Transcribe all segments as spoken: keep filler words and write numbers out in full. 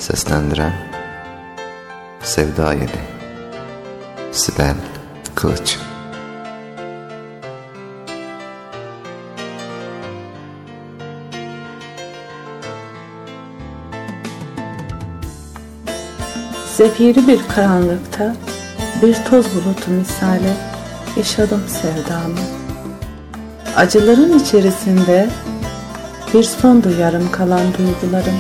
Seslendiren Sevda Yeli, Sibel Kılıç. Zefiri bir karanlıkta, bir toz bulutu misali yaşadım sevdamı. Acıların içerisinde bir sondu yarım kalan duygularım.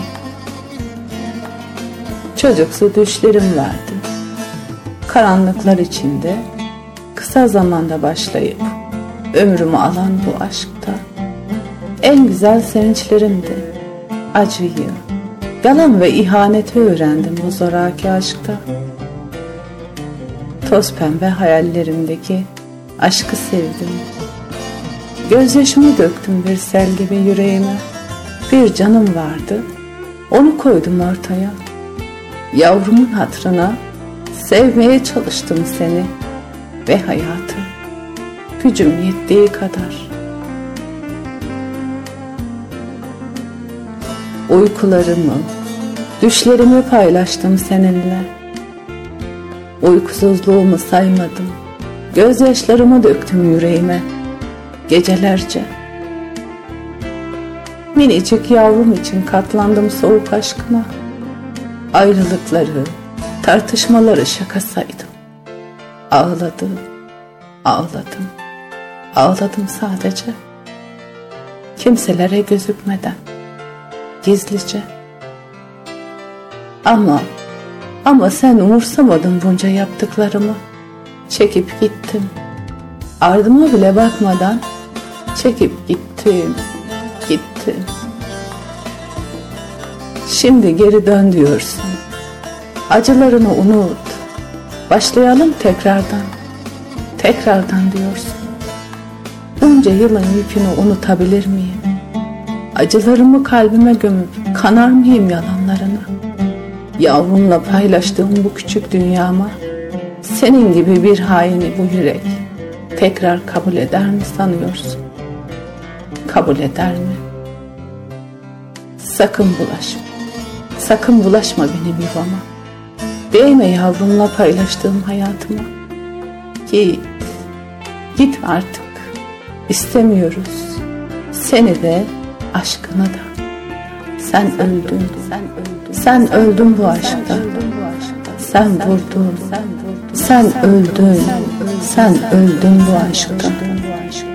Çocuksu düşlerim vardı. Karanlıklar içinde, kısa zamanda başlayıp ömrümü alan bu aşkta en güzel sevinçlerimdi. Acıyı, yalan ve ihaneti öğrendim bu zoraki aşkta. Toz pembe hayallerimdeki aşkı sevdim. Gözyaşımı döktüm bir sel gibi yüreğime. Bir canım vardı, onu koydum ortaya. Yavrumun hatırına sevmeye çalıştım seni ve hayatı, gücüm yettiği kadar. Uykularımı, düşlerimi paylaştım seninle. Uykusuzluğumu saymadım, gözyaşlarımı döktüm yüreğime gecelerce. Minicik yavrum için katlandım soğuk aşkıma. Ayrılıkları, tartışmaları şaka saydım. Ağladım, ağladım, ağladım sadece. Kimselere gözükmeden, gizlice. Ama, ama sen umursamadın bunca yaptıklarımı. Çekip gittim. Ardıma bile bakmadan çekip gittim, gittim. Şimdi geri dön diyorsun. Acılarını unut. Başlayalım tekrardan. Tekrardan diyorsun. Bunca yılın yükünü unutabilir miyim? Acılarımı kalbime gömüp kanar mıyım yalanlarına? Yavrumla paylaştığım bu küçük dünyama senin gibi bir haini bu yürek tekrar kabul eder mi sanıyorsun? Kabul eder mi? Sakın bulaşma. Sakın bulaşma benim yuvama. Değme yavrumla paylaştığım hayatıma. Git. Git artık. İstemiyoruz. Seni de aşkını da. Sen öldün. Sen öldün. Sen öldün bu aşkta. Sen vurdun. Sen öldün. Sen öldün bu aşkta.